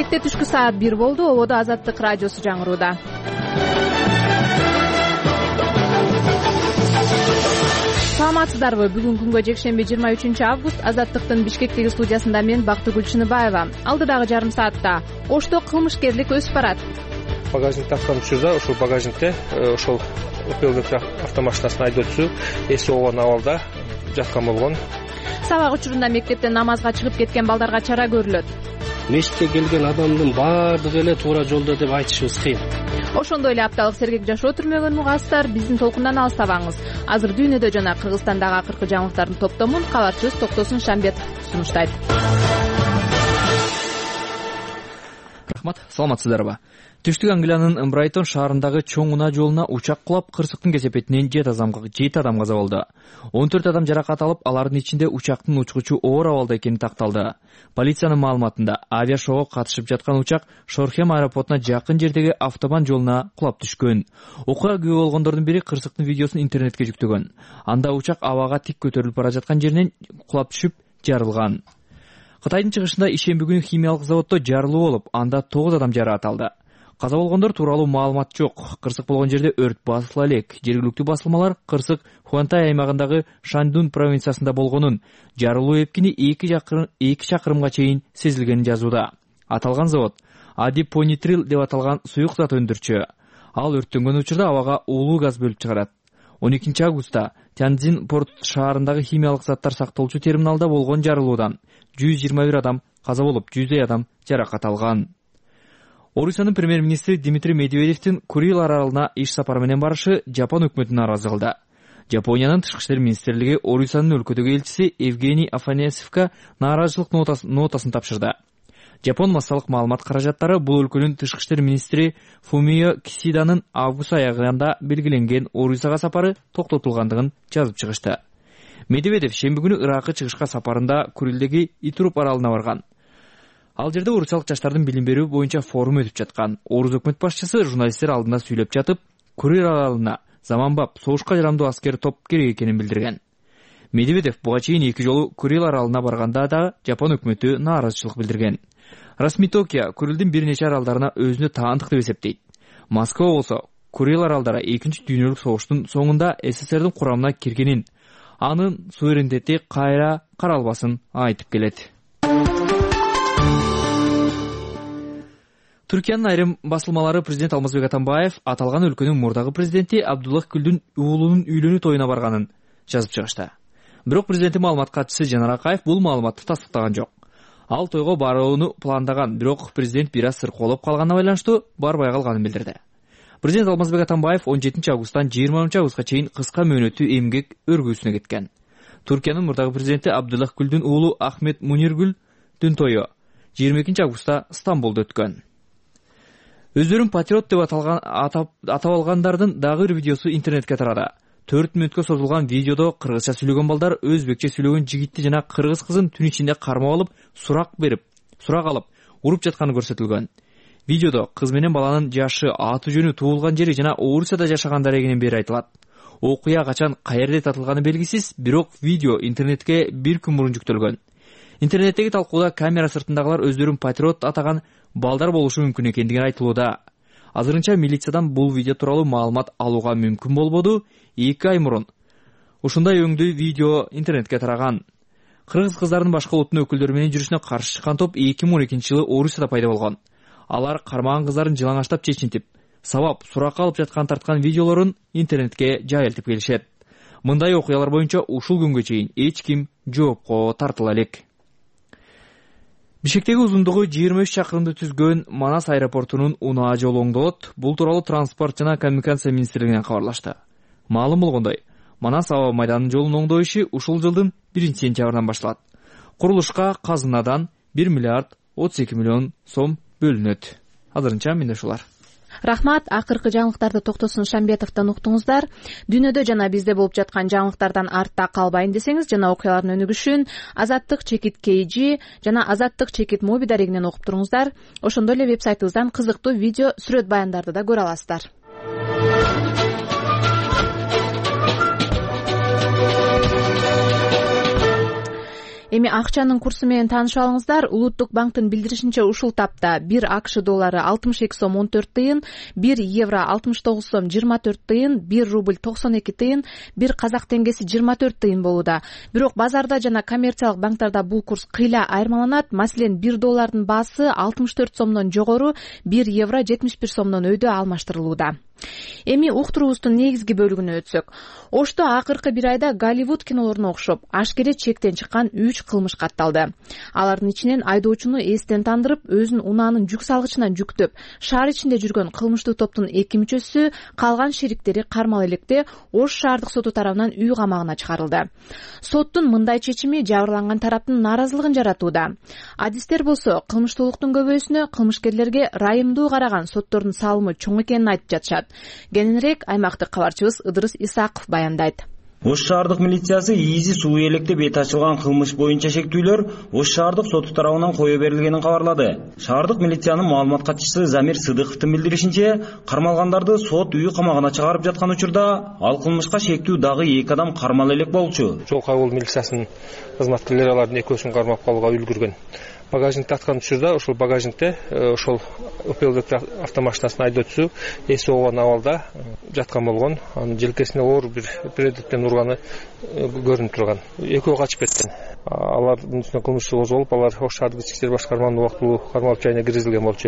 Бишкекте түшкү саат 1 болду. Ободо Азаттык радиосу жаңырууда. Саламатсыздарбы? Бүгүн күнгө жекшемби 23 август Азаттыктын Бишкектеги студиясында мен Бактыгүл Чыныбаева. Алдыдагы жарым саатта Ошто кылмышкерлик өсүп барат. Багажникте автомат учурда ушул багажникте ошол ПЛГК автомашинасынын айдоочусу эси болгон абалда жаткан болгон. Сабак учурунда мектептен намазга чыгып кеткен балдарга чара көрүлөт. Мешитке келген адамдын баардыгы эле туура жолдо деп айтышыбыз кыйын. Ошондой эле апталык сергек жашоо түрмөгөн угасыздар, биздин толкундан алыстабаңыз. Азыр дүйнөдө жана Кыргызстандагы акыркы жаңылыктардын топтомун кабарчыбыз Токтосун Шамбетов сунуштайт. Рахмат, саламатсыздарбы? Түштүк Англиянын Брайтон шаарындагы чоң унаа жолуна учак кулап, кырсыктын кесепетинен 7 адам каза болду. 14 адам жаракат алып, алардын ичинде учактын учкучу оор абалда экени такталды. Полициянын маалыматында авиашоого катышып жаткан учак Шорхем аэропортуна жакын жердеги автобан жолуна кулап түшкөн. Окуя күбө болгондордун бири кырсыктын видеосун интернетке жүктөгөн. Анда учак абага тик көтөрүлүп бара жаткан жеринен кулап түшүп жарылган. Кытайдын чыгышында ишемби күнү химиялык заводдо жарылуу болуп, анда 9 адам жаракат алды. Каза болгондор тууралуу маалымат жок. Кырсык болгон жерде өрт басыла элек. Жергиликтүү басылмалар кырсык Хуантай аймагындагы Шандун провинциясында болгонун, жарылуу эпкини 2 чакырымга чейин сезилгенин жазууда. Аталган завод адипонитрил деп аталган суюк зат өндүрчү. Ал өрттөнгөн учурда абага уулуу газ бөлүп чыгарат. 12 августта Тяньцзин порт шаарындагы химиялык заттар сактоочу терминалда болгон жарылуудан 121 адам каза болуп, 100 адам жаракат алган. Орусиянын премьер-министри Дмитрий Медведевдин Курил аралына иш сапары менен барышы Жапон өкмөтүн нааразы кылды. Жапониянын тышкы иштер министрлиги Орусиянын өлкөдөгү элчиси Евгений Афанасьевка нааразычылык нотасын тапшырды. Жапон массалык маалымат каражаттары бул өлкөнүн тышкы иштер министри Фумио Кисиданын август аягында белгиленген Орусияга сапары токтотулгандыгын жазып чыгышты. Медведев шемби күнү Иракка чыгышка сапарында Курилдеги Итруп аралына барган. Ал жерде орусиялык жаштардын билим берүү боюнча форум өтүп жаткан. Орус өкмөт башчысы журналисттер алдында сүйлөп жатып, Курил аралына заманбап согушка жарамдуу аскер топ керек экенин билдирген. Медведев буга чейин 2 жолу Курил аралына барганда да Жапон өкмөтү нааразычылык билдирген. Расмий Токио Курилдин бир нече аралдарына өзүнө таандык деп эсептейт. Москва болсо Курил аралдары 2 дүйнөлүк согуштун соңунда СССРдин курамына киргенин, анын суверенитети кайра каралбасын айтып келет. Түркиянын айрым басылмалары президент Алмазбек Атамбаев аталган өлкөнүн мурдагы президенти Абдуллах Гүлдүн уулунун үйлөнүү тоюна барганын жазып чыгышты. Бирок президенттин маалымат катчысы Жанар Акаев бул маалыматты тастыктаган жок. Ал тойго барууну пландаган, бирок президент бир аз сыркоолоп калганына байланыштуу барбай калганын билдирди. Президент Алмазбек Атамбаев 17 августтан 20 августка чейин кыска мөөнөттүү эмгек өргүүсүнө кеткен. Түркиянын мурдагы президенти Абдуллах Гүлдүн уулу Ахмет Муниргүлдүн тою 22 августта Стамбулда өткөн. Өздөрүн патриот деп атап алгандардын дагы бир видеосу интернетке тарады. 4 мүнөткө созулган видеодо кыргызча сүйлөгөн балдар өзбекче сүйлөгөн жигитти жана кыргыз кызын түн ичинде кармап алып, сурак алып, уруп жатканы көрсөтүлгөн. Видеодо кыз менен баланын жашы, аты жөнү, туулган жери жана Орусияда жашаган дарегинен бери айтылат. Окуя качан каерде татылганы белгисиз, бирок видео интернетке бир күн мурун жүктөлгөн. Интернеттеги талкууда камера сыртындагылар өздөрүн патриот атаган балдар болушу мүмкүн экендигин айтылууда. Азырынча милициядан бул видео тууралуу маалымат алууга мүмкүн болбоду. 2 ай мурун ушундай өңдүү видео интернетке тараган. Кыргыз кыздарынын башка улуттун өкүлдөрү менен жүрүшүнө каршы чыккан топ 2012 жылы Орусияда пайда болгон. Алар кармаган кыздарын жылаңаштап чечинтип, сабап, суракка алып жаткан тарткан видеолорун интернетке жайылтып келишет. Мындай окуялар боюнча ушул күнгө чейин эч ким жоопко тартыла элек. Бишкектеги узундугу 23 чакырымды түзгөн Манас аэропортунун унаа жолу оңдолот. Бул тууралуу транспорт жана коммуникация министрлигинен кабарлашты. Маалым болгондой, Манас аба майданынын жолун оңдоо иши ушул жылдын 1-сентябрынан башталат. Курулушка казынадан 1 миллиард 32 миллион сом бөлүнөт. Азырынча менде ушулар. Рахмат, акыркы жаңылыктарды Токтосун Шамбетовдон уктуңуздар. Дүйнөдө жана бизде болуп жаткан жаңылыктардан артта калбайын десеңиз жана окуялардын өнүгүшүн Азаттык чекит KG жана Азаттык чекит Моби дарегинен окуп туруңуздар. Ошондой эле вебсайтыбыздан кызыктуу видео, сүрөт баяндарды да көрө аласыздар. Эми Эми акчанын курсу менен таанышып алыңыздар. Улуттук банктын билдиришинче ушул тапта 1 АКШ доллары 62 сом 14 тыйын, 1 евро 69 сом 24 тыйын, 1 рубль 92 тыйын, 1 казак теңгеси 24 тыйын болууда. Бирок базарда жана коммерциялык банктарда бул курс кыйла айырмаланат. Маселен, 1 доллардын баасы 64 сомдон жогору, 1 евро 71 сомдон өйдө алмаштырылууда. Эми уктуруубуздун негизги бөлүгүнө өтсөк. Ошто акыркы бир айда Голливуд кинолоруна окшоп ашкере чектен чыккан 3 кылмыш катталды. Алардын ичинен айдоочуну эстен тандырып, өзүн унаанын жүк салгычынан жүктөп, шаар ичинде жүргөн кылмыштуу топтун 2 мүчөсү, калган шериктери кармала электе Ош шаардык соту тарабынан үй камагына чыгарылды. Соттун мындай чечими жабырланган тараптын нааразылыгын жаратууда. Адистер болсо кылмыштуулуктун көбөйүүсүнө кылмышкерлерге райымдуу караган соттордун салымы чоң экенин айтып жатышат. Кененирээк аймактык кабарчыбыз Ыдырыс Исаков баяндайт. Ош шаардык милициясы ИИЗи суу электе бет ачылган кылмыш боюнча шектүүлөр Ош шаардык соту тарабынан кое берилгенин кабарлады. Шаардык милициянын маалымат катчысы Замир Сыдыковдун билдиришинче, кармалгандарды сот үй камагына чыгарып жаткан учурда ал кылмышка шектүү дагы 2 адам кармала элек болчу. Жол кайгыл милициясынын кызматкерлери алардын экөөсүн кармап калууга үлгүргөн. Багажникти аткан учурда ошол багажникте ошол Opel Vectra автомашинасынын айдоочусу эси оогон абалда жаткан болгон. Анын желкесине оор бир предметтен урганы көрүнүп турган. Экөө качып кеткен. Алардын үстүнө кылмыш иши козголуп, алар Ош шаардык ички иштер башкарманын убактылуу кармалып жайына киргизилген болчу.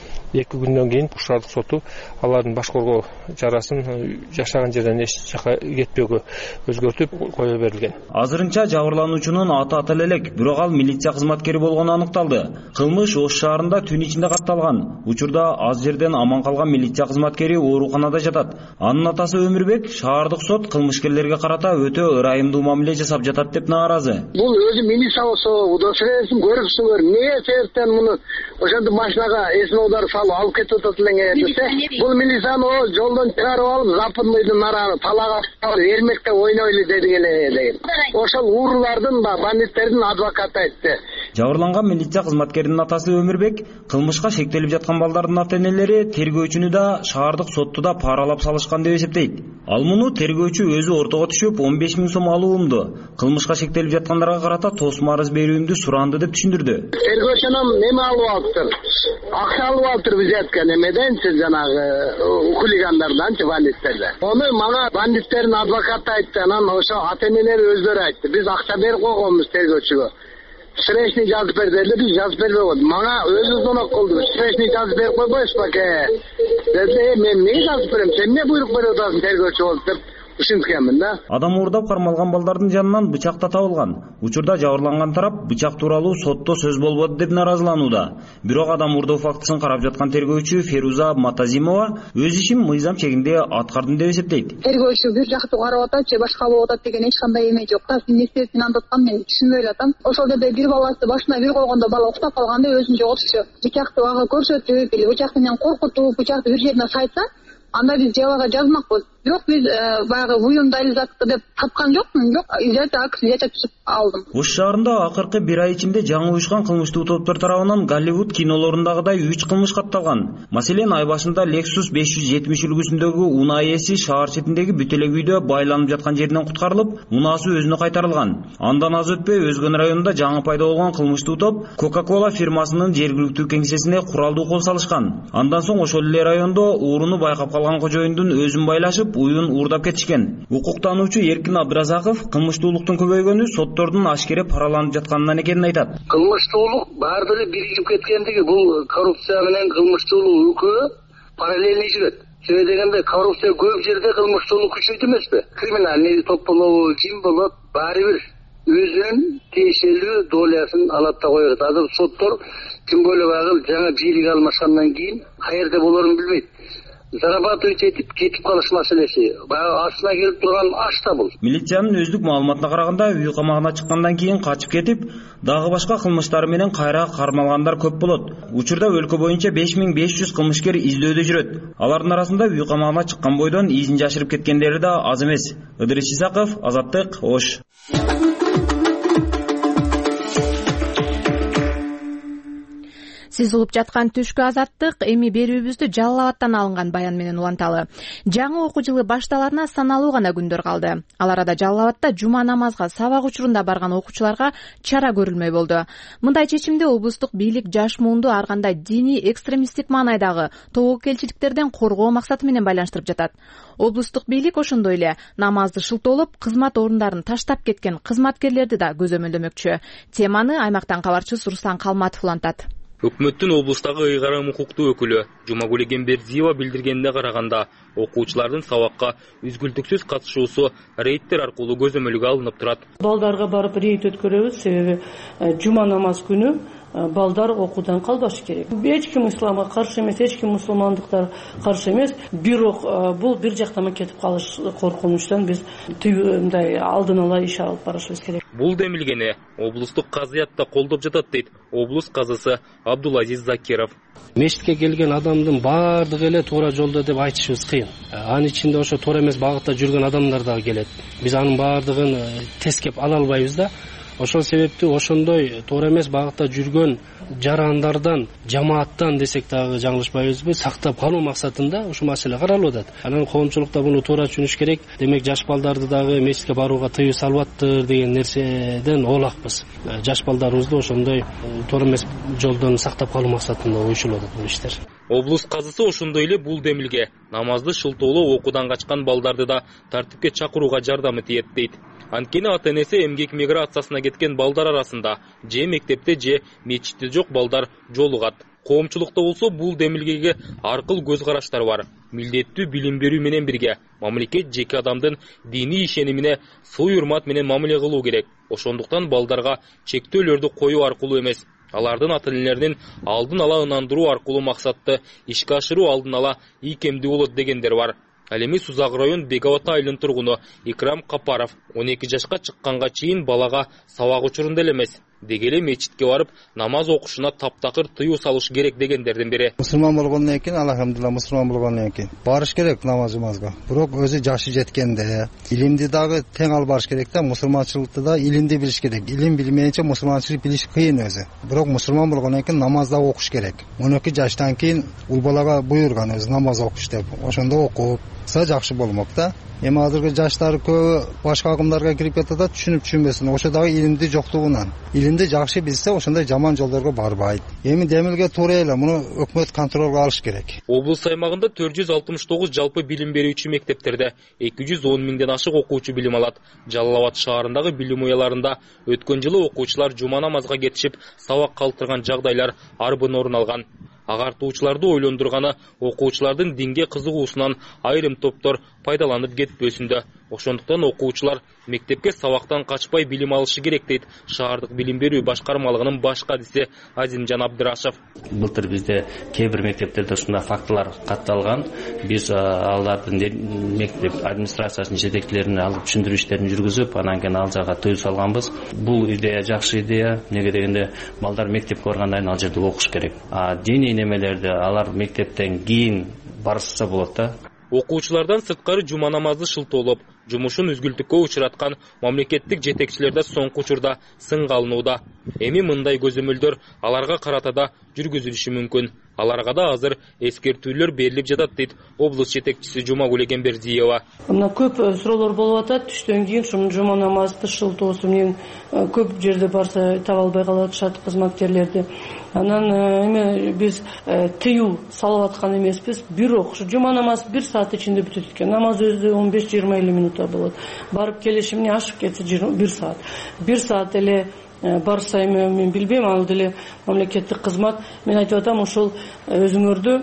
2 күндөн кийин Ош шаардык соту алардын баш коргоо чарасын жашаган жерден эч жака кетпөөгө өзгөртүп кое берилген. Азырынча жабырлануучунун аты элек, бирок ал милиция кызматкери болгону аныкталды. Кылмыш Ош шаарында түн ичинде катталган. Учурда аз жерден аман калган милиция кызматкери ооруканада жатат. Анын атасы Өмүрбек шаардык сот кылмышкерлерге карата өтө ырайымдуу мамиле жасап жатат деп нааразы. Бул өзү милиция болсо, удостоверениесин көрүпсүңөр, эмне себептен муну ошондо машинага эсин оодарып алып кетип атат эле десе, бул милицияны жолдон чыгарып алып, западныйдын нараны талага эрмекте ойнойлу дедик эле деген. Ошол уурулардын бандиттердин адвокаты айтты. Жабырланган милиция кызматкеринин атасы Өмүрбек кылмышка шектелип жаткан балдардын ата-энелери тергөөчүнү да шаардык сотту да паралап салышкан деп эсептейт. Ал муну тергөөчү өзү ортого түшүп 15 000 сом алуумду, кылмышка шектелип жаткандарга карата тосма арыз берүүмдү суранды деп түшүндүрдү. Тергөөчүнүн неме алып алыптыр? Акча алып алыптыр бизеткен эмеденчи жанагы хулигандарданчы бандиттерден. Ону мага бандиттердин адвокаты айтты, анан ошо ата-энелери өздөрү айтты. Биз акча берип койгонбуз тергөөчүгө. Сречный жазып бер деди, биз жазып бербей койдук. Мага өзү звонок кылды. Сречный жазып берип койбойсузбу аке? Деди, мен эмне жазып берем? Сен эмне буйрук берип атасың тергөөчү болуп деп түшүнткөнмүн да. Адам уурдап кармалган балдардын жанынан бычак да табылган. Учурда жабырланган тарап бычак тууралуу сотто сөз болбоду деп наразыланууда. Бирок адам уурдоо фактысын карап жаткан тергөөчү Феруза Матазимова өз ишин мыйзам чегинде аткардым деп эсептейт. Тергөөчү бир жактуу карап атат же башка болуп атат деген эч кандай эме жок. Эмне себептен андап атканын мен түшүнбөй элем. Ошол жерде бир баласы башына бир койгондо бала уктап калганда өзүн жоготчу. Бычакты ага көрсөтүп, или бычак менен коркутуп, бычакты бир жерине сайтса, анда биз жалага жазмакпыз. Бирок биз баягы буюмдайлы затты деп тапкан жокмун. Бирок изет акс түшүп алдым. Ош шаарында акыркы бир ай ичинде жаңы уюшкан кылмыштуу топтор тарабынан Голливуд кинолорундагыдай 3 кылмыш катталган. Маселен, ай башында Lexus 570 үлгүсүндөгү унаа ээси шаар четиндеги бүтөлөк үйдө байланып жаткан жеринен куткарылып, унаасы өзүнө кайтарылган. Андан аз өтпөй Өзгөн районунда жаңы пайда болгон кылмыштуу топ Coca-Cola фирмасынын жергиликтүү кеңсесине куралдуу кол салышкан. Андан соң ошол эле райондо ууруну байкап калган кожоюндун өзүн байлашып, уюн уурдап кетишкен. Укуктануучу Эркин Абдыразаков кылмыштуулуктун көбөйгөнү соттордун ашкере параланып жатканынан экенин айтат. Кылмыштуулук баардыгы биригип кеткендиги, бул коррупция менен кылмыштуулук экөө параллельный жүрөт. Себеби дегенде коррупция көп жерде кылмыштуулук күчөйт эмеспи? Криминальный топ болобу, ким болот, баары бир өзүнүн тиешелүү долясын алат да коет. Азыр соттор тем более багыл жаңа бийлик алмашкандан кийин каерде болорун билбейт. Зарабатывать этип кетип калыш маселеси. Баягы астына келип турган аш да бул. Милициянын өздүк маалыматына караганда, үй камагына чыккандан кийин качып кетип, дагы башка кылмыштар менен кайра кармалгандар көп болот. Учурда өлкө боюнча 5500 кылмышкер издөөдө жүрөт. Алардын арасында үй камагына чыккан бойдон изин жашырып кеткендери да аз эмес. Ыдырыс Исаков, Азаттык, Ош. Сиз угуп жаткан Түшкү Азаттык эми берүүбүздү Жалал Абадтан алынган баян менен уланталы. Жаңы окуу жылы башталарына саналуу гана күндөр калды. Ал арада Жалал Абадта жума намазга сабак учурунда барган окуучуларга чара көрүлмөй болду. Мындай чечимди облустук бийлик жаш муунду ар кандай диний экстремисттик маанайдагы тобокелчиликтерден коргоо максаты менен байланыштырып жатат. Облустук бийлик ошондой эле намазды шылтоолоп, кызмат орундарын таштап кеткен кызматкерлерди да көзөмөлдөмөкчү. Теманы аймактан кабарчыбыз Руслан Калматов улантат. Өкмөттүн облустагы ыйгарым укуктуу өкүлү Жумагүл Эгембердиева билдиргенине караганда, окуучулардын сабакка үзгүлтүксүз катышуусу рейдтер аркылуу көзөмөлгө алынып турат. Балдарга барып рейд өткөрөбүз, себеби жума намаз күнү балдар окуудан калбашы керек. Эч ким исламга каршы эмес, эч ким мусулмандыкка каршы эмес. Бирок бул бир жактама кетип калыш коркунучтан биз мындай алдын ала иш алып барышыбыз керек. Бул демилгени облустук казыят да колдоп жатат дейт облус казысы Абдулазиз Закиров. Мечитке келген адамдын баардыгы эле туура жолдо деп айтышыбыз кыйын. Анын ичинде ошо туура эмес багытта жүргөн адамдар дагы келет. Биз анын баардыгын тескеп ала албайбыз да. Ошол себептүү ошондой туура эмес багытта жүргөн жарандардан, жамааттан десек дагы жаңылышпайбызбы, сактап калуу максатында ушул маселе каралып атат. Анан коомчулукта муну туура түшүнүш керек. Демек жаш балдарды дагы мечитке барууга тыюу салбаттыр деген нерседен оолакпыз. Жаш балдарыбызды ошондой туура эмес жолдон сактап калуу максатында уюшулуп атат бул иштер. Облус казысы ошондой эле бул демилге намазды шылтоолоо окуудан качкан балдарды да тартипке чакырууга жардамы тиет дейт. Анткени ата-энеси эмгек миграциясына кеткен балдар арасында же мектепте же мечитте жок балдар жолугат. Коомчулукта болсо бул демилгеге аркыл көз караштар бар. Милдеттүү билим берүү менен бирге мамлекет жеке адамдын диний ишенимине сый урмат менен мамиле кылуу керек. Ошондуктан балдарга чектөөлөрдү коюу аркылуу эмес, алардын ата-энелеринин алдын ала ынандыруу аркылуу максатты ишке ашыруу алдын ала ийкемдүү болот дегендер бар. Ал эми Сузак район Беговат айылынын тургуну Икрам Капаров 12 жашка чыкканга чейин балага сабак учурунда эле эмес, деги эле мечитке барып намаз окушуна таптакыр тыюу салыш керек дегендердин бири. Мусулман болгондон кийин, алхамдулилла, мусулман болгондон кийин барыш керек намазга. Бирок өзү жашы жеткенде илимди дагы тең алып барыш керек да, мусулманчылыкты да илимди билиш керек. Илим билмейинче мусулманчылык билиш кыйын өзү. Бирок мусулман болгондон кийин намазда окуш керек. 12 жаштан кийин ул балага буйруган өзү намаз окуш деп. Ошондо окуп жакшы болмок да. Эми азыркы жаштар көбү башка агымдарга кирип кетет, түшүнбөсүн. Ошо дагы илимди жоктугунан. Илимди жакшы билсе, ошондой жаман жолдорго барбайт. Эми демилге туура эле, муну өкмөт контролго алыш керек. Облус аймагында 469 жалпы билим берүүчү мектептерде 210 миңден ашык окуучу билим алат. Жалал Абад шаарындагы билим уяларында өткөн жылы окуучулар жума намазга кетишип, сабак калтырган жагдайлар арбын орун алган. Агартуучуларды ойлондурганы окуучулардын динге кызыгуусунан айрым топтор пайдаланып кетпөсүндө. Ошондуктан окуучулар мектепке сабактан качпай билим алышы керек дейт шаардык билим берүү башкармалыгынын баш кадиси Азимжан Абдырашев. Былтыр бизде кээ бир мектептерде ушундай фактылар катталган. Биз алардын мектеп администрациясынын жетекчилерине алып түшүндүрүү иштерин жүргүзүп, анан кийин ал жакка тыюу салганбыз. Бул идея жакшы идея. Неге дегенде балдар мектепке баргандан кийин ал жерде окуш керек. Диний немелерди алар мектептен кийин барышса болот да. Окуучулардан сырткары жума намазды шылтоолоп, жумушун үзгүлтүккө учураткан мамлекеттик жетекчилерде соңку учурда сынга алынууда. Эми мындай көзөмөлдөр аларга карата да жүргүзүлүшү мүмкүн. Аларга да азыр эскертүүлөр берилип жатат дейт облус жетекчиси Жумагүл Эгембердиева. Мына көп суроолор болуп атат. Түштөн кийин ушул жума намазды шылтоосу менен көп жерде барса таба албай калышат кызматкерлерди. Анан эми биз тыюу салып аткан эмеспиз. Бирок ушу жума намаз 1 саат ичинде бүтөт экен. Намаз өзү 15-20 минутта болот. Барып келиши эмне ашып кетсе 1 саат. 1 саат эле барса эми мен билбейм, ал деле мамлекеттик кызмат. Мен айтып атам, ошол өзүңөрдү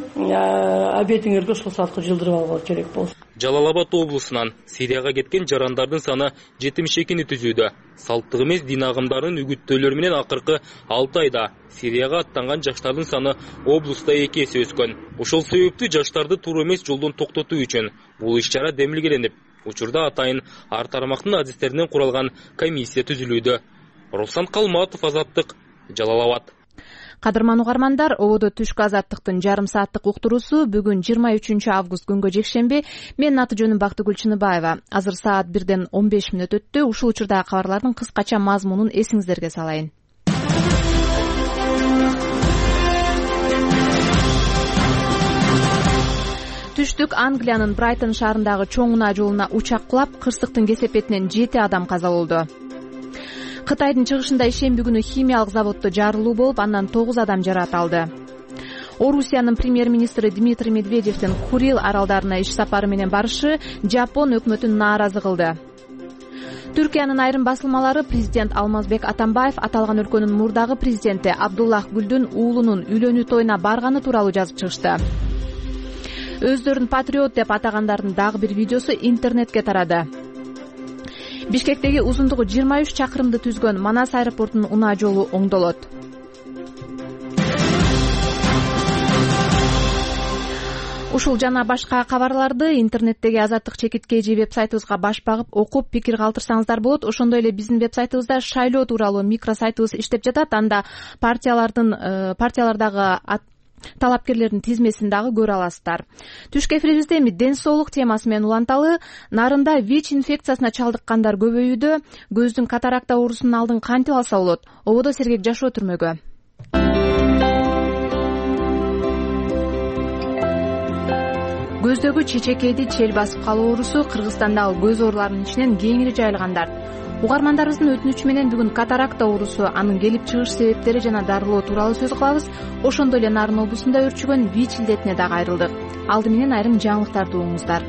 абетиңерге ошол саатка жылдырып алуу керек болсун. Жалал Абад облусунан Сирияга кеткен жарандардын саны 72-ни түзүүдө. Салттык эмес дин агымдарынын үгүттөөлөрү менен акыркы 6 айда Сирияга аттанган жаштардын саны облуста 2 эсе өскөн. Ошол себептүү жаштарды туура эмес жолдон токтотуу үчүн бул иш-чара демилгеленип, учурда атайын ар тармактын адистеринен куралган комиссия түзүлүүдө. Руслан Калматов, Азаттык, Жалал Абад. Кадырман угармандар, ободо Түшкү Азаттыктын жарым сааттык уктуруусу бүгүн 23 август күнгө жекшемби. Менин аты жөнүм Бактыгүл Чыныбаева. Азыр саат 1:15 өттү. Ушул учурдагы кабарлардын кыскача мазмунун эсиңиздерге салайын. Түштүк Англиянын Брайтон шаарындагы чоң унаа жолуна учак кулап, кырсыктын кесепетинен 7 адам каза болду. Кытайдын чыгышында ишемби күнү химиялык заводдо жарылуу болуп, андан 9 адам жаракат алды. Орусиянын премьер-министри Дмитрий Медведевдин Курил аралдарына иш сапары менен барышы Жапон өкмөтүн нааразы кылды. Түркиянын айрым басылмалары президент Алмазбек Атамбаев аталган өлкөнүн мурдагы президенти Абдуллах Гүлдүн уулунун үйлөнүү тоюна барганы тууралуу жазып чыгышты. Өздөрүн патриот деп атагандардын дагы бир видеосу интернетке тарады. Бишкектеги узундугу 23 чакырымды түзгөн Манас аэропортунун унаа жолу оңдолот. Ушул жана башка кабарларды интернеттеги Азаттык чекиткейжи веб-сайтыбызга баш багып окуп пикир калтырсаңыздар болот. Ошондой эле биздин веб-сайтыбызда шайлоо тууралуу микросайтыбыз иштеп жатат. Анда партиялардагы талапкерлердин тизмесин дагы көрө аласыздар. Түшкү эфирибизде эми ден соолук темасы менен уланталы. Нарында ВИЧ инфекциясына чалдыккандар көбөйүүдө. Көздүн катаракта оорусунун алдын кантип алса болот? Ободо сергек жашоо түрмөгө. Көздөгү чечекейди чел басып калуу оорусу Кыргызстандагы көз ооруларынын ичинен кеңири жайылгандар. Угармандарыбыздын өтүнүчү менен бүгүн катаракта оорусу, анын келип чыгыш себептери жана дарылоо тууралуу сөз кылабыз. Ошондой эле Нарын облусунда өрчүгөн ВИЧ илдетине дагы айрылдык. Алды менен айрым жаңылыктарды угуңуздар.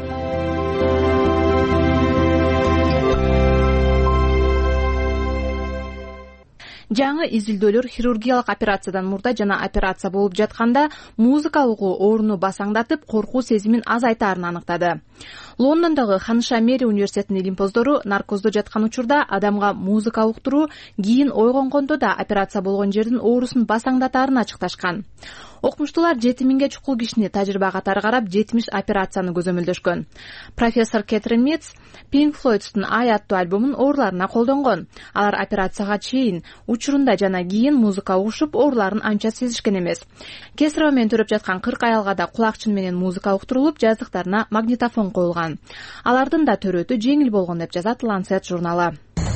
Жаңы изилдөөлөр хирургиялык операциядан мурда жана операция болуп жатканда музыка угуу ооруну басаңдатып, коркуу сезимин азайтаарын аныктады. Лондондогу Ханыша Мэри университетинин илимпоздору наркоздо жаткан учурда адамга музыка уктуруу кийин ойгонгондо да операция болгон жердин оорусун басаңдатаарын ачыкташкан. Окумуштуулар 7000ге чукул кишини тажрыйба катары карап 70 операцияны көзөмөлдөшкөн. Профессор Кэтрин Митц Pink Floyd'дун Ай аттуу альбомун ооруларына колдонгон. Алар операцияга чейин, учурунда жана кийин музыка угушуп, ооруларын анча сезишкен эмес. Кесарево менен төрөп жаткан 40 аялга да кулакчын менен музыка уктурулуп, жаздыктарына магнитофон коюлган. Алардын да төрөтү жеңил болгон деп жазат Lancet журналы.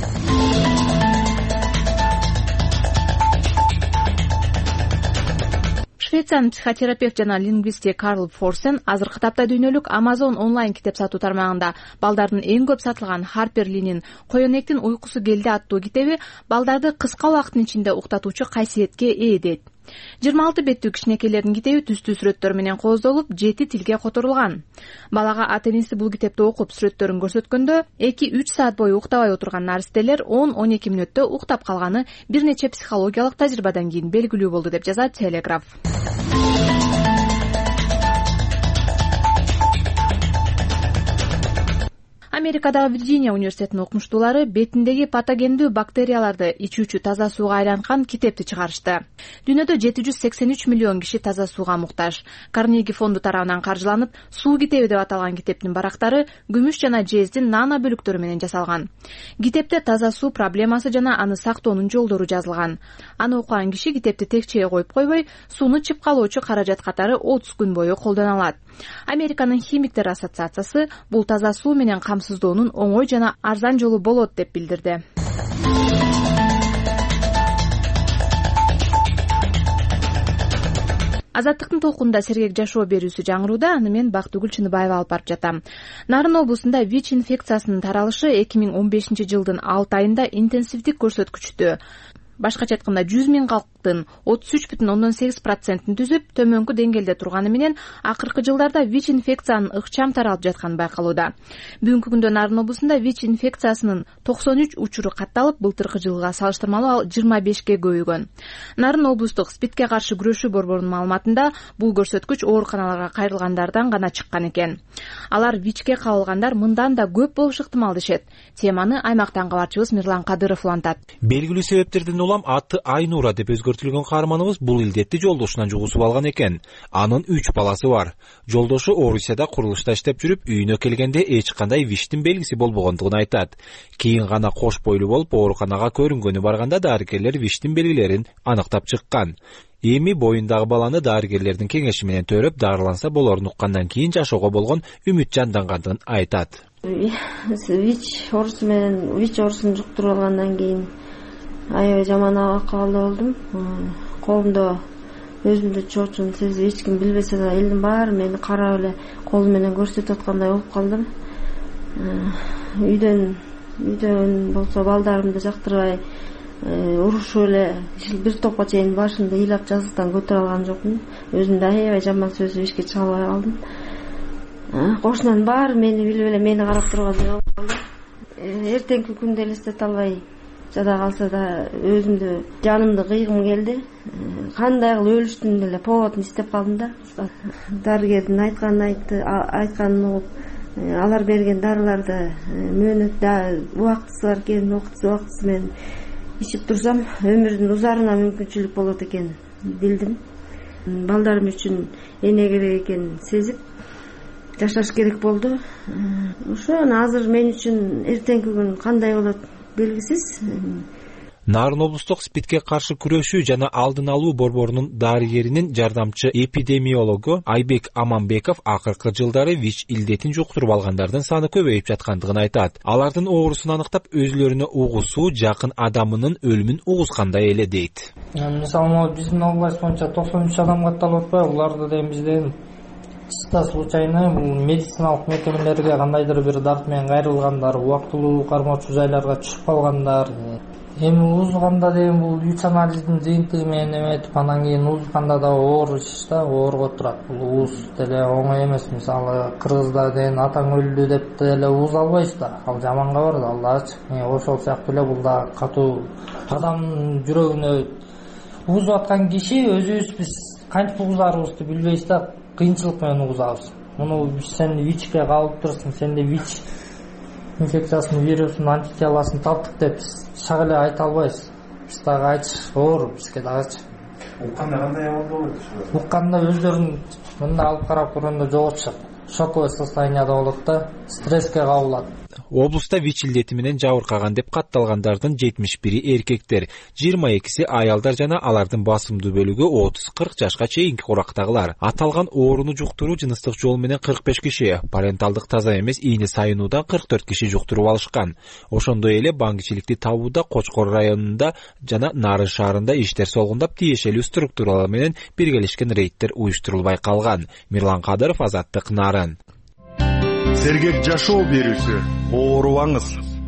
Швециянын психотерапевт жана лингвисти Карл Форсен азыркы тапта дүйнөлүк Amazon онлайн китеп сатуу тармагында балдардын эң көп сатылган Харпер Линин Коёнектин уйкусу келди аттуу китеби балдарды кыска убакыттын ичинде уктатуучу кайсиетке ээ дейт. 26 беттүү кичинекейлердин китеби түстүү сүрөттөр менен кооздолуп, 7 тилге которулган. Балага ата-энеси бул китепти окуп сүрөттөрүн көрсөткөндө 2-3 саат бою уктабай отурган наристелер 10-12 мүнөттө уктап калганы бир нече психологиялык тажрыйбадан кийин белгилүү болду деп жазат Телеграф. Америкадагы Вирджиния университетинин окумуштуулары бетиндеги патогендүү бактерияларды ичүүчү таза сууга айланткан китепти чыгарышты. Дүйнөдө 783 миллион киши таза сууга муктаж. Карнеги фонду тарабынан каржыланып, Суу китеби деп аталган китептин барактары күмүш жана жездин нано бөлүктөрү менен жасалган. Китепте таза суу проблемасы жана аны сактоонун жолдору жазылган. Аны окуган киши китепти текчее коюп койбой, сууну чыпкалоочу каражат катары 30 күн бою колдоно алат. Американын химиктер ассоциациясы бул таза суу менен камсыздоонун оңой жана арзан жолу болот деп билдирди. Азаттыктын толкунда сергек жашоо берүүсү жаңырууда, аны мен Бактыгүл Чыныбаева алып барып жатам. Нарын облусунда ВИЧ инфекциясынын таралышы 2015 жылдын 6 айында интенсивдик көрсөткүчтө. Башкача айтканда 100 000 калктын 33,8%-ын түзүп, төмөнкү деңгээлде турганы менен акыркы жылдарда ВИЧ инфекциянын ыкчам таралып жатканы байкалууда. Бүгүнкү күндө Нарын облусунда ВИЧ инфекциясынын 93 учуру катталып, былтыркы жылга салыштырмалуу ал 25ге көбөйгөн. Нарын облустук СПИДке каршы күрөшүү борборунун маалыматында бул көрсөткүч ооруканаларга кайрылгандардан гана чыккан экен. Алар ВИЧке кабылгандар мындан да көп болушу ыктымал дешет. Теманы аймактан кабарчыбыз Мирлан Кадыров улантат. Белгилүү себептерден улам аты Айнура деп өзгөртүлгөн каарманыбыз бул илдетти жолдошунан жугусуп алган экен. Анын 3 баласы бар. Жолдошу Орусияда курулушта иштеп жүрүп, үйүнө келгенде эч кандай ВИЧтин белгиси болбогондугун айтат. Кийин гана кош бойлуу болуп ооруканага көрүнгөнү барганда дарыгерлер ВИЧтин белгилерин аныктап чыккан. Эми боюндагы баланы дарыгерлердин кеңеши менен төрөп, дарыланса болорун уккандан кийин жашоого болгон үмүт жандангандыгын айтат. ВИЧ оорусун жуктуруп алгандан кийин аябай жаман абакка калдым. Колумда өзүмдү чоочун сезип, эч ким билбесе да элдин баары мени карап эле кол менен көрсөтүп аткандай болуп калдым. Үйдөн болсо балдарымды жактырбай урушуп эле бир топко чейин башымды ыйлап жазыктан көтөрө алган жокмун. Өзүмдү аябай жаман сөзүп эшикке чыга албай калдым. Кошунанын баары мени билип эле мени карап тургандай болуп калды. Эртеңки күндү элестете албай жада калса да өзүмдү жанымды кыйгым келди. Кандай кылып өлүштүм деле поводун издеп калдым да. Дарыгердин айтканын угуп, алар берген дарыларды мөөнөт убактысы бар экен, убактысы менен ичип турсам, өмүрдүн узарына мүмкүнчүлүк болот экен билдим. Балдарым үчүн эне керек экенин сезип жашаш керек болду. Ошо азыр мен үчүн эртеңки күн кандай болот белгисиз. Нарын облустук СПИДке каршы күрөшүү жана алдын алуу борборунун дарыгеринин жардамчы эпидемиологу Айбек Аманбеков акыркы жылдары ВИЧ илдетин жуктуруп алгандардын саны көбөйүп жаткандыгын айтат. Алардын оорусун аныктап өзүлөрүнө угусуу жакын адамынын өлүмүн угускандай эле дейт. Мисалы биздин область боюнча 93 адам катталып атпайбы? Буларды да бизден чиста случайно медициналык мекемелерге кандайдыр бир дарт менен кайрылгандар, убактылуу кармоочу жайларга түшүп калгандар. Эми уузганда деген бул ВИЧ анализдин жыйынтыгы менен эметип, анан кийин уузганда да оор иш да, оорго турат. Бул ууз деле оңой эмес. Мисалы Кыргызда деген атаң өлдү деп деле ууз албайсыз да. Ал жаманга бар да, алдачы. Ошол сыяктуу эле бул да катуу адамдын жүрөгүнө уузуп аткан киши өзүбүз биз кантип угузарыбызды билбейбиз да, кыйынчылык менен угузабыз. Муну сен ВИЧке кабылып турсуң, сенде ВИЧ инфекциясынын вирусунун антителосын таптык деп чак эле айта албайбыз. Биз дагы айтыш оор бизге дагычы. Укканда кандай абал болот? Укканда өздөрүн мындай алып карап көргөндө жоготушат. Шоковый состоянияда болот да, стресске кабылат. Облуста ВИЧ илдети менен жабыркаган деп катталгандардын 71 эркектер, 22 аялдар жана алардын басымдуу бөлүгү 30-40 жашка чейинки курактагылар. Аталган ооруну жуктуруу жыныстык жол менен 45 киши, паренталдык таза эмес ийне сайынуудан 44 киши жуктуруп алышкан. Ошондой эле баңгичиликти табууда Кочкор районунда жана Нарын шаарында иштер солгундап, тиешелүү структуралар менен биргелешкен рейдтер уюштурулбай калган. Мирлан Кадыров, Азаттык, Нарын. Сергек жашоо берүүсү, оорубаңыз.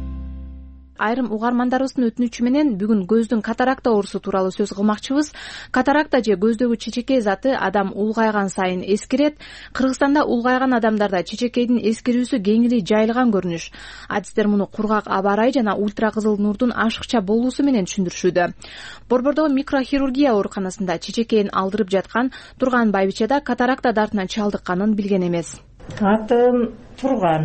Айрым угармандарыбыздын өтүнүчү менен бүгүн көздүн катаракта оорусу тууралуу сөз кылмакчыбыз. Катаракта же көздөгү чечекей заты адам улгайган сайын эскирет. Кыргызстанда улгайган адамдарда чечекейдин эскирүүсү кеңири жайылган көрүнүш. Адистер муну кургак аба ырайы жана ультра кызыл нурдун ашыкча болуусу менен түшүндүрүшүүдө. Борбордогу микрохирургия ооруканасында чечекейин алдырып жаткан Турган Байбиче катаракта дартына чалдыкканын билген эмес. Атым Турган.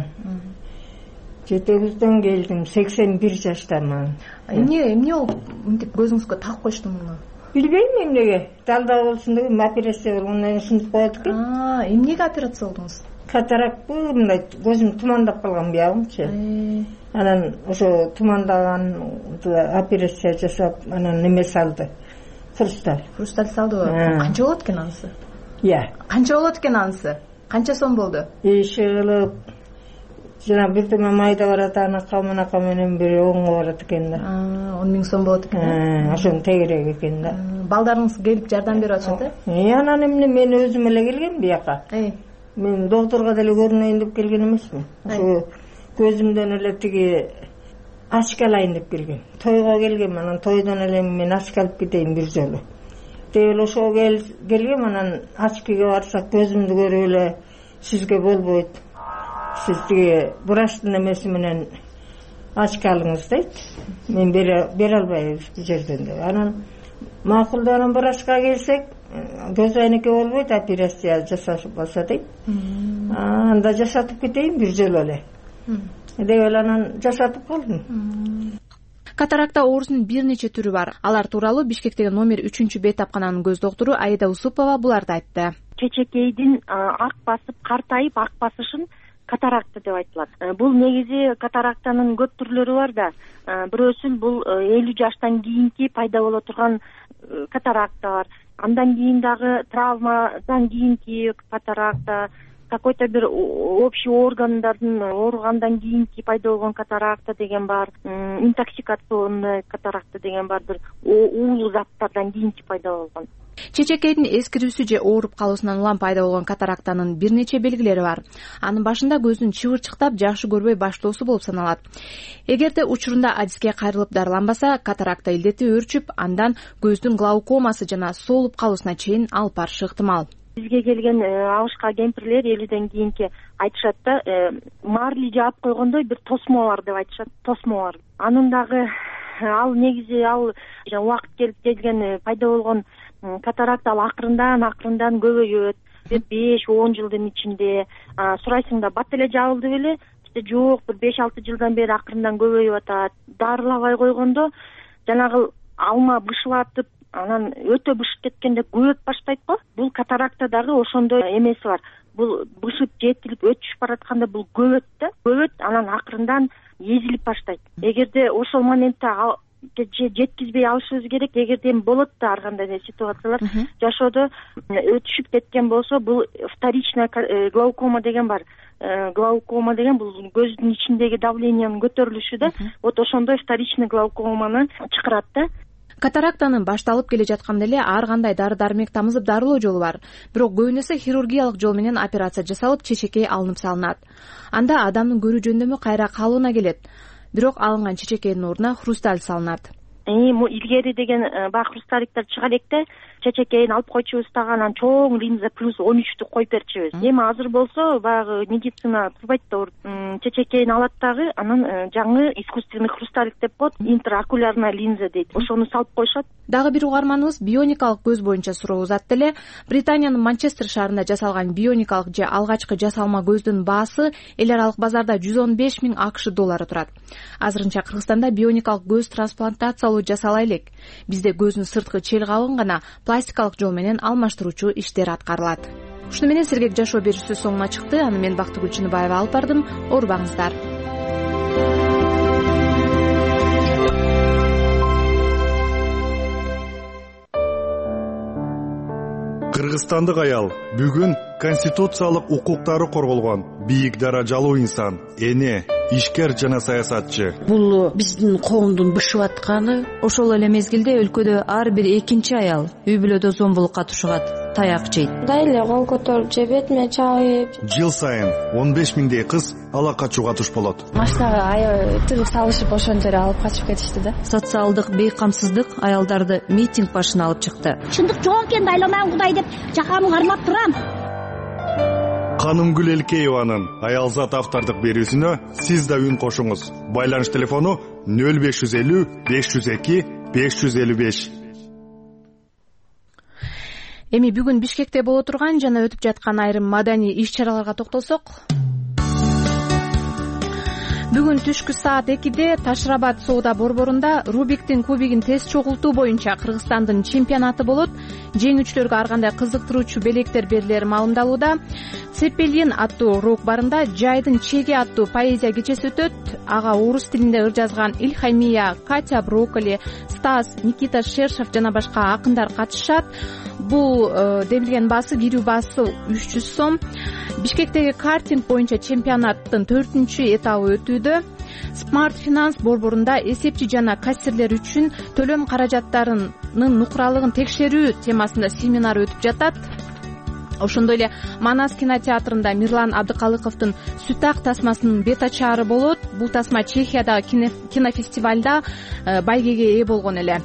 Жетегизден келдим, 81 жаштамын. Эмне болуп мынтип көзүңүзгө тагып коюшту муну? Билбейм эмнеге. Далда болсун деп операция болгондон ушинтип коет экен. Эмнеге операция болдуңуз? Катаракт мындай көзүм тумандап калган биягымчы. Анан ошо тумандаган операция жасап, анан неме салды. Хрусталь салдыбы? Канча болот экен анысы? Канча болот экен анысы? Канча сом болду? Ишилип жана бир тома майда барат, анака менен бири 10 барат экен да. 10 миң сом болот экен. Ошонун тегерек экен да. Балдарыңыз келип жардам берип атышат, Анан эмне мен өзүм эле келгем бияка. Мен доктурга деле көрүнөйүн деп келген эмесмин. Ошо көзүмдөн эле тиги ачка алайын деп келгем. Тойго келгем, анан тойдон эле мен ачка алып кетейин бир жолу. Дел ошо келгем, анан ачкага барсак көзүмдү көрүп эле сизге болбойт. Сиз тиги врачтын эмеси менен ачка алыңыз дейт. Мен бере албайбыз бул жерден деп. Анан макул, анан врачка келсек, көз айнеке болбойт, операция жасалса дейт. Анда жасатып кетейин бир жолу эле. Деп эле анан жасатып калдым. Катаракта оорусунун бир нече түрү бар. Алар тууралуу Бишкектеги номер 3-б тапкананын көз доктору Аида Усупова буларды айтты. Чечекейдин ак басып, картайып ак басышын катаракта деп айтылат. Бул негизи катарактанын көп түрлөрү бар да. Бирөөсү бул 50 жаштан кийинки пайда боло турган катаракта бар. Андан кийин дагы травмадан кийинки катаракта, какой-то бир общий органдардын ооругандан кийинки пайда болгон катаракта деген бар, интоксикационный катаракта деген бар, бир уулуу заттардан кийинки пайда болгон. чечекейдин эскирүүсү же ооруп калуусунан улам пайда болгон катарактанын бир нече белгилери бар. Анын башында көздүн чыбырчыктап жакшы көрбөй баштоосу болуп саналат. Эгерде учурунда адиске кайрылып дарыланбаса, катаракта илдети өөрчүп, андан көздүн глаукомасы жана соолуп калуусуна чейин алып барышы ыктымал. Бизге келген абышка кемпирлер 50ден кийинки айтышат да, марли жаап койгондой бир тосмо бар деп айтышат. Тосмо бар. Анын дагы ал негизи убакыт келип келген пайда болгон катаракт ал акырындан көбөйөт. 5-10 жылдын ичинде сурайсың да бат эле жабылды беле? Жок, бир 5-6 жылдан бери акырындан көбөйүп атат. Дарылабай койгондо жанагы алма бышылатып, анан өтө бышып кеткенде көбөйүп баштайт го. Бул катаракта дагы ошондой эмеси бар. Бул бышып жетилип өтүшүп баратканда бул көбөйт да, анан акырындан эзилип баштайт. Эгерде ошол моментте жеткизбей алышыбыз керек. Эгерде болот да ар кандай ситуациялар жашоодо өтүшүп кеткен болсо, бул вторичная глаукома деген бар. Глаукома деген бул көздүн ичиндеги давлениянын көтөрүлүшү да. Вот ошондой вторичный глаукоманы чакырат да. Катарактанын башталып келе жатканда эле ар кандай дары-дармек тамызып дарылоо жолу бар. Бирок көбүнесе хирургиялык жол менен операция жасалып, чечекей алынып салынат. Анда адамдын көрүү жөндөмү кайра калыбына келет. Бирок алынган чечекейдин ордуна хрусталь салынат. Илгери деген баягы хрусталиктер чыга электе, чечекейин алып койчубуз дагы, анан чоң линза плюс 13тү коюп берчүбүз. Эми азыр болсо баягы медицина турбайт да, чечекейин алат дагы, анан жаңы искусственный хрусталик деп коет, интерокулярная линза дейт. Ошону салып коюшат. Дагы бир угарманыбыз бионикалык көз боюнча суроо узатты эле. Британиянын Манчестер шаарында жасалган бионикалык же алгачкы жасалма көздүн баасы эл аралык базарда 115 000 АКШ доллары турат. Азырынча Кыргызстанда бионикалык көз трансплантациялоо жасала элек. Бизде көздүн сырткы челгабын гана пластикалык жол менен алмаштыруучу иштер аткарылат. Ушуну менен сергек жашоо берүүсү соңуна чыкты. Аны мен Бактыгүл Чыныбаева алып бардым. Оорубаңыздар. Кыргызстандык аял бүгүн конституциялык укуктары корголгон бийик даражалуу инсан, эне, ишкер жана саясатчы. Бул биздин коомдун бышып атканы. Ошол эле мезгилде өлкөдө ар бир экинчи аял үй бүлөдө зомбулукка тушулат, таяк жейт. Дайле кол көтөрүп же бетиме чабып. Жыл сайын 15 000 кыз ала качууга туш болот. Машинага тыгып салышып ошон жерге алып качып кетишти да. Социалдык бейкамсыздык аялдарды митинг башына алып чыкты. Чындык жок экен, дайламан Кудай деп жакамды кармап турам. Канымгүл Элкееванын аялзат автордук берүүсүнө сиз да үн кошуңуз. Байланыш телефону 0550 502 555. Эми бүгүн Бишкекте боло турган жана өтүп жаткан айрым маданий иш-чараларга токтолсок. Бүгүн түшкү саат 2-де Ташрабад соода борборунда Рубиктин кубигин тез чогултуу боюнча Кыргызстандын чемпионаты болот. Жеңүүчүлөргө ар кандай кызыктыруучу белектер берилери маалымдалууда. Цепелин аттуу рок-барында Жайдын чеги аттуу поэзия кечеси өтөт. Ага орус тилинде ыр жазган Ильхамия, Катя Брокколи, Стас, Никита Шершов жана башка акындар катышат. Бул демилген баасы, кирүү баасы 300 сом. Бишкектеги картинг боюнча чемпионаттын 4-чү этабы өтүүдө. Smart Finance борборунда эсепчи жана кассирлер үчүн төлөм каражаттарынын нукуралыгын текшерүү темасында семинар өтүп жатат. Ошондой эле Манас кинотеатрында Мирлан Абдыкалыковдун Сүтак тасмасынын бет ачаары болот. Бул тасма Чехиядагы кинофестивалда байгеге ээ болгон эле.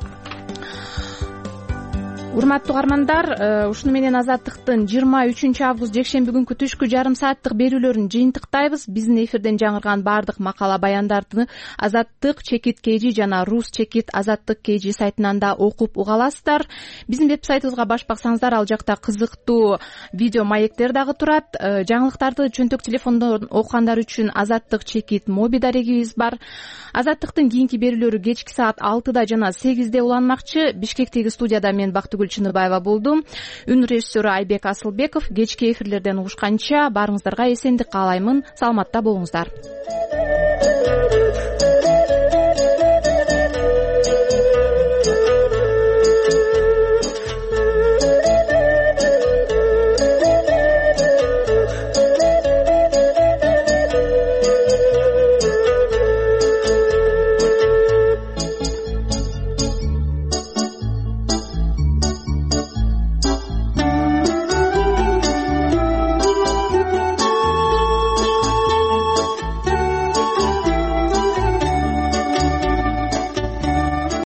Урматтуу угармандар, ушуну менен Азаттыктын 23 август жекшемби күнкү түшкү жарым сааттык берүүлөрүн жыйынтыктайбыз. Биздин эфирден жаңырган баардык макала баяндарды Азаттык чекит KG жана Рус чекит Азаттык KG сайтынан да окуп уга аласыздар. Биздин веб-сайтыбызга баш баксаңыздар, ал жакта кызыктуу видео маектер дагы турат. Жаңылыктарды чөнтөк телефондон окугандар үчүн Азаттык чекит моби дарегибиз бар. Азаттыктын кийинки берүүлөрү кечки саат 6-да жана 8-де уланмакчы. Бишкектеги студияда мен Бактыгүл Чыныбаева болдум. Үн режиссеру Айбек Асылбеков. Кечки эфирлерден угушканча баарыңыздарга эсендик каалаймын. Саламатта болуңуздар.